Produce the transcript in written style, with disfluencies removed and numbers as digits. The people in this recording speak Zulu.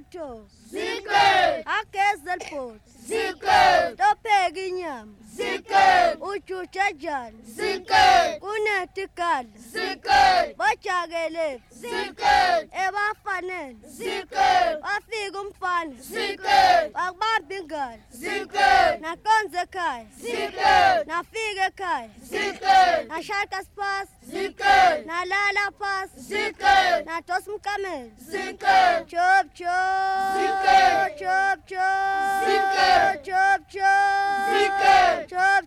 to. Zike. Akezel pot. Zike. Topegi nyam. Zike. Uchuchajan. Zike. Kunetikal. Zike. Bachagele. Zike. Eba fanen. Zike. Afigum fan. Zike. Agbabingal. Zike. Na konzekai. Zike. Na fige kai. Zike. Na sharkas pas. Zike. Na lala pas. Zike. Na tosm kamel. Zike. Chop chop. Zike. Chop chop. Zike. Chop chop. Zike. Chop